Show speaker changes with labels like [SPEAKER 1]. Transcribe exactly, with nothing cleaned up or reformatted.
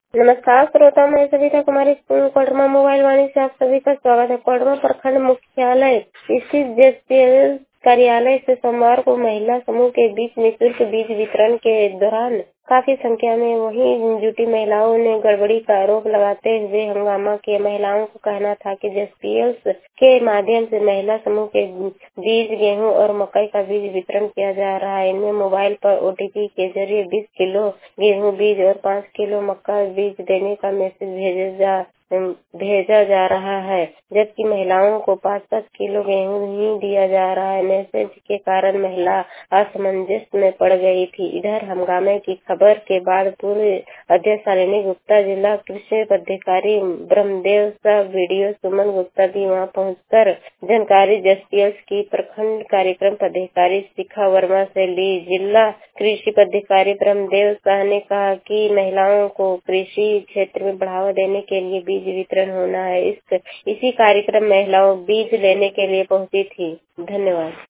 [SPEAKER 1] नमस्कार श्रोता, मैं सविता कुमारी स्कूल कोडरमा मोबाइल वाणी से आप सभी का स्वागत है। कोडरमा प्रखंड मुख्यालय स्थित जेएसपीएल कार्यालय से सोमवार को महिला समूह के बीच निःशुल्क बीज वितरण के दौरान काफी संख्या में वहीं जुटी महिलाओं ने गड़बड़ी का आरोप लगाते हुए हंगामा किया। महिलाओं को कहना था कि जेएसपीएल के माध्यम से महिला समूह के बीज, गेहूं और मकई का बीज वितरण किया जा रहा है। इनमें मोबाइल पर ओटीपी के जरिए बीस किलो गेहूं बीज और पाँच किलो मक्का बीज देने का मैसेज भेजा जा भेजा जा रहा है, जबकि महिलाओं को पाँच पाँच किलो गेहूं ही दिया जा रहा है। मैसेज के कारण महिला असमंजस में पड़ गई थी। इधर हंगामे की खबर के बाद पूर्व अध्यक्ष शालिनी गुप्ता, जिला कृषि पदाधिकारी ब्रह्मदेव शाह, वीडियो सुमन गुप्ता भी वहां पहुंचकर जानकारी जेएसपीएल की प्रखंड कार्यक्रम पदाधिकारी शिखा वर्मा से ली। जिला कृषि पदाधिकारी ब्रह्मदेव शाह ने कहा कि महिलाओं को कृषि क्षेत्र में बढ़ावा देने के लिए बीज वितरण होना है। इस इसी कार्यक्रम महिलाओं बीज लेने के लिए पहुंची थी। धन्यवाद।